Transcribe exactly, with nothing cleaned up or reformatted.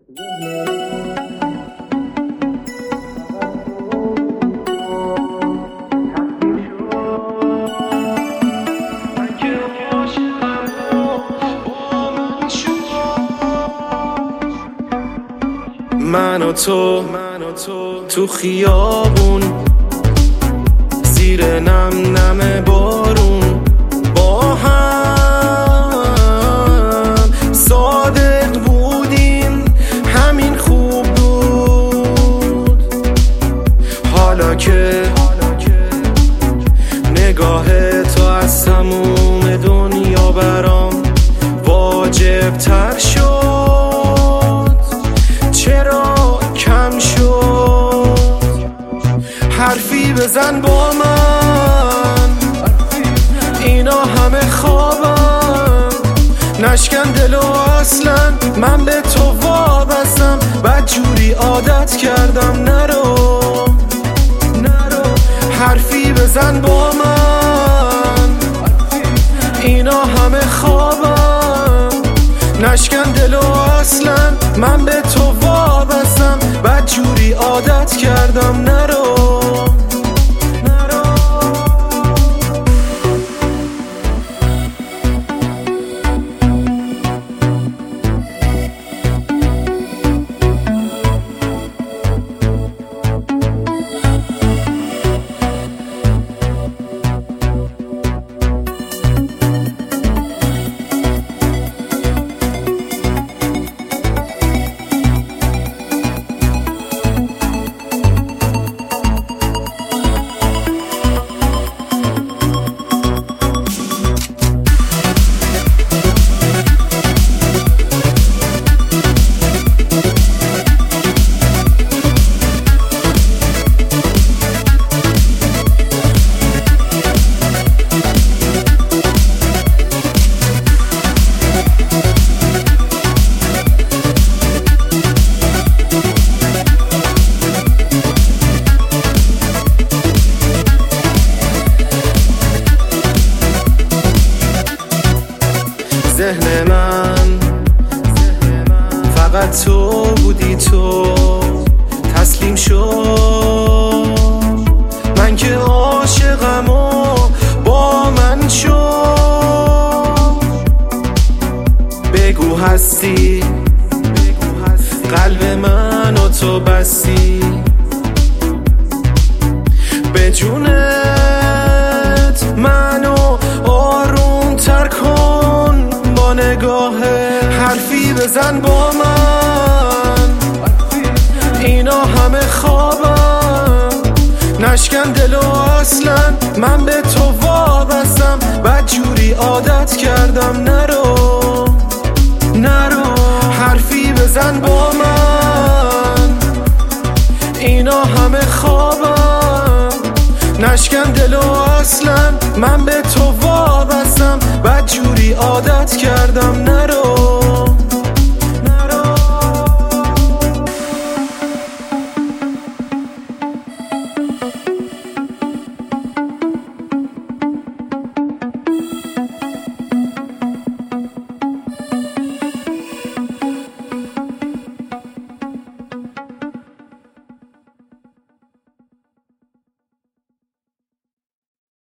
من و تو تو خیابون زیر نم نم بارون با هم صادق بودیم، همین خوب بود. حالا که نگاه تو از تموم دنیا برام واجب تر شد، چرا کم شد؟ حرفی بزن با من، اینا همه خوابم، نشکن دلو اصلا، من به تو وابستم، بدجوری عادت کردم. نرو نرو حرفی بزن با من، اینا همه خوابم، نشکن دلو اصلا، من به تو وابستم، بدجوری عادت کردم. نرو ذهن من فقط تو بودی، تو تسلیم شو، من که عاشقم و با من شو. بگو هستی، قلب من و تو بستی، به جونت منو آروم تر کن با نگاه. حرفی بزن با من، اینا همه خوابم، نشکن دلو اصلا، من به تو وابستم، بدجوری عادت کردم. نرو نرو حرفی بزن با من، اینا همه خوابم، نشکن دلو اصلا، من به تو وابستم، بدجوری عادت کردم.